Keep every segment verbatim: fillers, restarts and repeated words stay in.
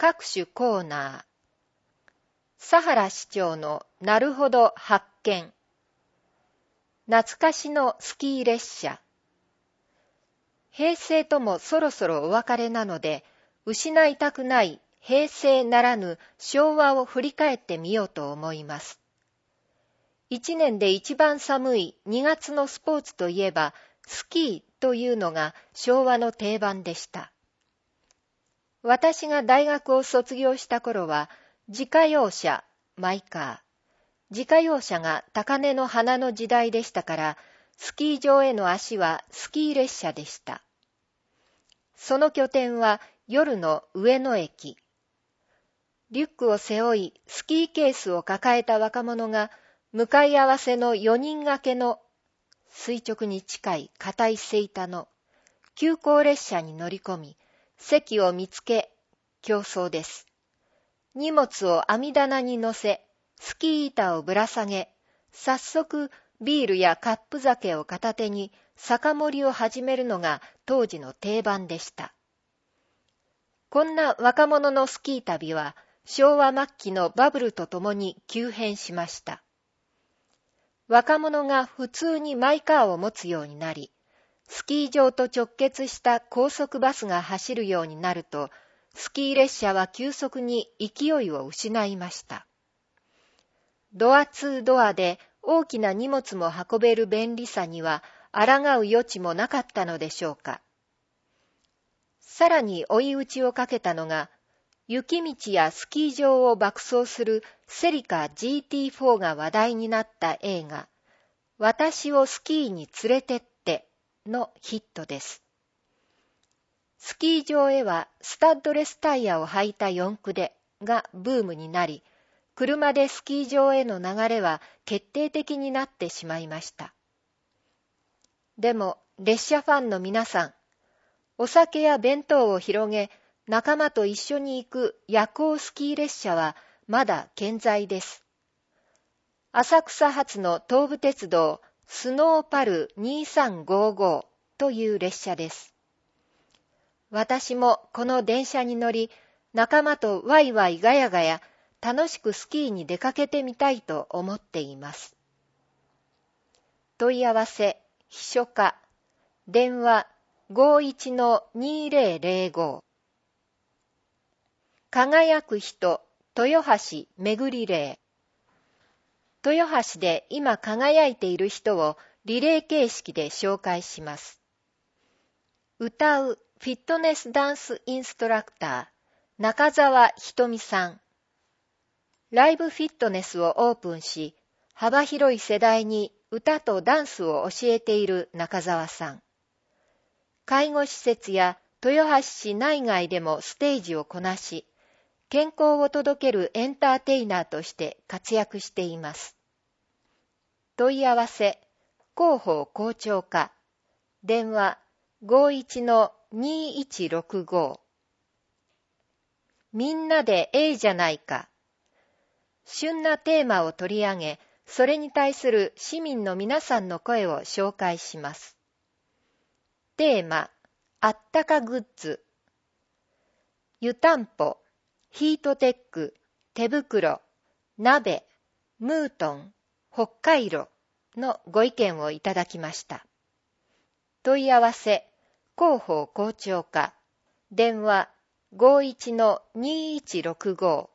各種コーナー。佐原市長のなるほど発見。懐かしのスキー列車。平成ともそろそろお別れなので、失いたくない平成ならぬ昭和を振り返ってみようと思います。一年で一番寒いにがつのスポーツといえば、スキーというのが昭和の定番でした。私が大学を卒業した頃は、自家用車、マイカー、自家用車が高嶺の花の時代でしたから、スキー場への足はスキー列車でした。その拠点は夜の上野駅。リュックを背負い、スキーケースを抱えた若者が、向かい合わせのよにん掛けの垂直に近い硬いセイタの急行列車に乗り込み、席を見つけ、競争です。荷物を網棚に乗せ、スキー板をぶら下げ、早速ビールやカップ酒を片手に酒盛りを始めるのが当時の定番でした。こんな若者のスキー旅は昭和末期のバブルとともに急変しました。若者が普通にマイカーを持つようになり、スキー場と直結した高速バスが走るようになると、スキー列車は急速に勢いを失いました。ドアツードアで大きな荷物も運べる便利さには抗う余地もなかったのでしょうか。さらに追い打ちをかけたのが、雪道やスキー場を爆走するセリカ ジーティーフォー が話題になった映画、私をスキーに連れてってのヒットです。スキー場へはスタッドレスタイヤを履いた四駆でがブームになり、車でスキー場への流れは決定的になってしまいました。でも列車ファンの皆さん、お酒や弁当を広げ、仲間と一緒に行く夜行スキー列車はまだ健在です。浅草発の東武鉄道スノーパルにさんごごという列車です。私もこの電車に乗り、仲間とワイワイガヤガヤ楽しくスキーに出かけてみたいと思っています。問い合わせ、秘書課、電話 ごいちのにぜろぜろご。輝く人、豊橋めぐりレー。豊橋で今輝いている人をリレー形式で紹介します。歌うフィットネスダンスインストラクター、中澤ひとみさん。ライブフィットネスをオープンし、幅広い世代に歌とダンスを教えている中澤さん。介護施設や豊橋市内外でもステージをこなし、健康を届けるエンターテイナーとして活躍しています。問い合わせ、広報校長課、電話 ごいちのにいちろくご。みんなでええじゃないか。旬なテーマを取り上げ、それに対する市民の皆さんの声を紹介します。テーマ、あったかグッズ。湯たんぽ、ヒートテック、手袋、鍋、ムートン、北海道のご意見をいただきました。問い合わせ、広報校長課、電話 ごいちのにいちろくご。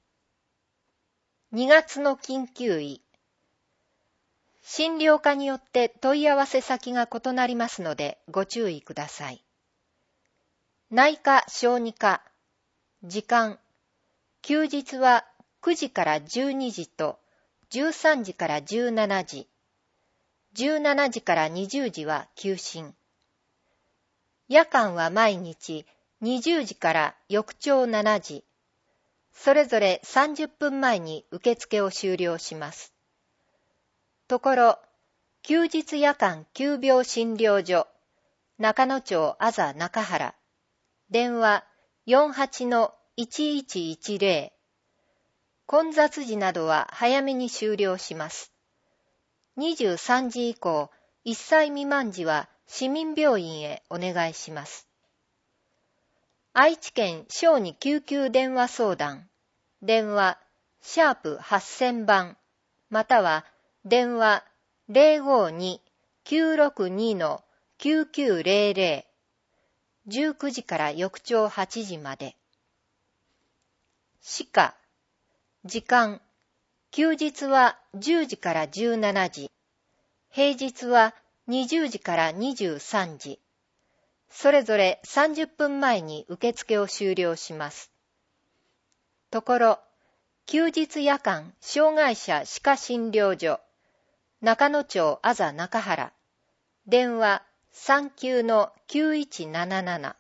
にがつの緊急医。診療科によって問い合わせ先が異なりますのでご注意ください。内科小児科。時間。休日はくじからじゅうにじとじゅうさんじからじゅうしちじ。じゅうしちじからにじゅうじは休診。夜間は毎日にじゅうじから翌朝しちじ。それぞれさんじゅっぷんまえに受付を終了します。ところ、休日夜間急病診療所、中野町あざ中原、電話 よんはちのいちいちいちぜろ。混雑時などは早めに終了します。にじゅうさんじ以降、いっさい未満時は市民病院へお願いします。 愛知県小児救急電話相談、電話、シャープはっせんばん、または電話 ゼロごに きゅうろくに きゅうきゅうゼロゼロ、じゅうくじから翌朝はちじまで。歯科、時間、休日はじゅうじからじゅうしちじ、平日はにじゅうじからにじゅうさんじ、それぞれさんじゅっぷんまえに受付を終了します。ところ、休日夜間障害者歯科診療所、中野町あざ中原、電話 さんきゅうのきゅういちなななな。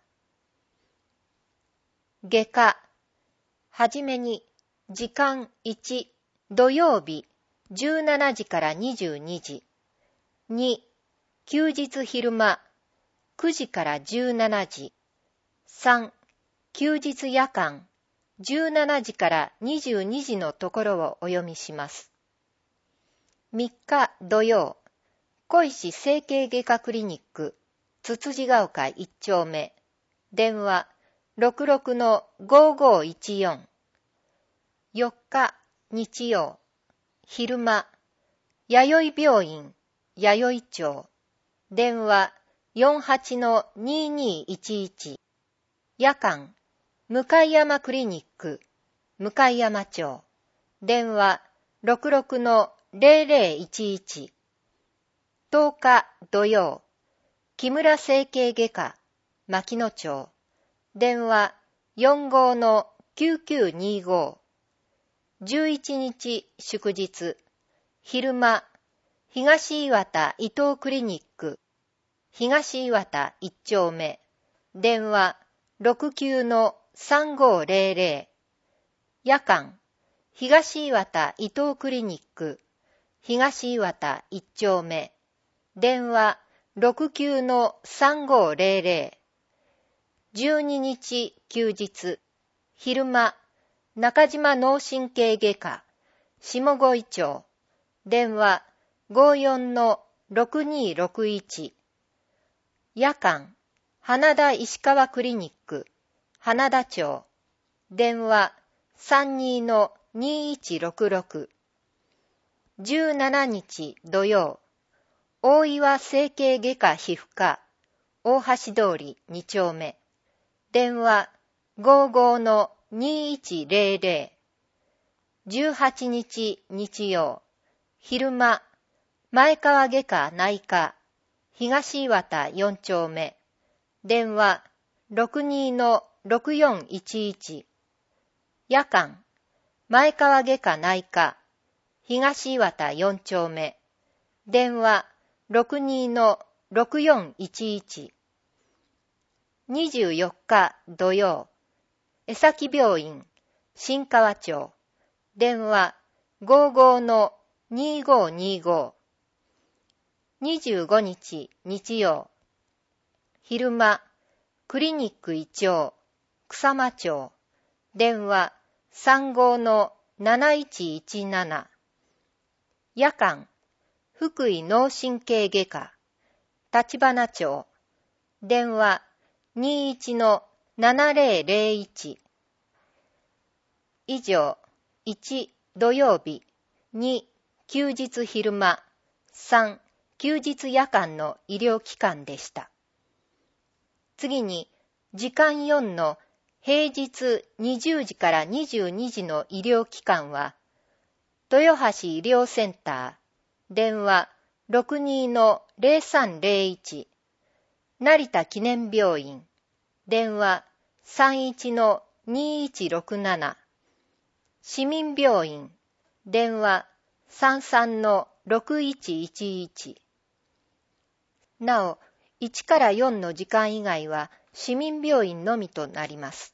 外科、はじめに、時間いち、土曜日、じゅうしちじからにじゅうにじ。に、休日昼間、くじからじゅうしちじ。さん、休日夜間、じゅうしちじからにじゅうにじのところをお読みします。みっか土曜、小石整形外科クリニック、つつじが丘いっ丁目、電話 ろくろくのごーごーいちよん。よっか日曜、昼間、弥生病院、弥生町、電話 よんはちのにーにーいちいち。夜間、向山クリニック、向山町、電話 ろくろくのゼロゼロいちいち。とおか土曜、木村整形外科、牧野町、電話 よんごのきゅうきゅうにーご。じゅういちにち祝日、昼間、東岩田伊藤クリニック、東岩田いっ丁目、電話 ろくきゅうのさんごーゼロゼロ。夜間、東岩田伊藤クリニック、東岩田いっ丁目、電話 ろくきゅうのさんごーゼロゼロ。じゅうににち休日、昼間、中島脳神経外科、下越町、電話 ごーよんのろくにーろくいち。夜間、花田石川クリニック、花田町、電話さんにーのにーいちろくろく。じゅうしちにち土曜、大岩整形外科皮膚科、大橋通りに丁目、電話ごーごーのにーいちゼロゼロ。じゅうはちにち日曜、昼間、前川外科内科、東岩田よん丁目、電話ろくにーのろくよんいちいち。夜間、前川外科内科、東岩田よん丁目、電話ろくにーのろくよんいちいち。にじゅうよっか土曜、江崎病院、新川町、電話ごーごーのにーごーにーご。にじゅうごにち日曜、昼間、クリニックイチョウ、草間町、電話さんごーのなないちいちなな。夜間、福井脳神経外科、立花町、電話にーいちのななぜろぜろいち。以上、いち土曜日、に休日昼間、さん休日夜間の医療機関でした。次に、時間よんの平日にじゅうじからにじゅうにじの医療機関は、豊橋医療センター、電話ろくにーのゼロさんゼロいち、成田記念病院、電話さんいちのにーいちろくなな、市民病院、電話さんさんのろくいちいちいち。なお、いちからよんの時間以外は市民病院のみとなります。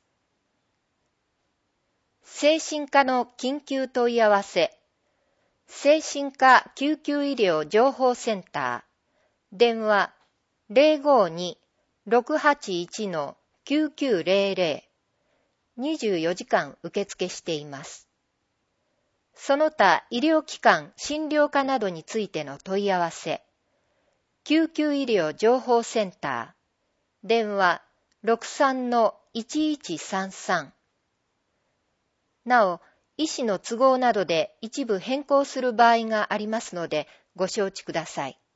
精神科の緊急問い合わせ、精神科救急医療情報センター、電話ゼロごーにろくはちいちのきゅうきゅうゼロゼロ、にじゅうよじかん受付しています。その他医療機関、診療科などについての問い合わせ、救急医療情報センター、電話ろくさんのいちいちさんさん。なお、医師の都合などで一部変更する場合がありますので、ご承知ください。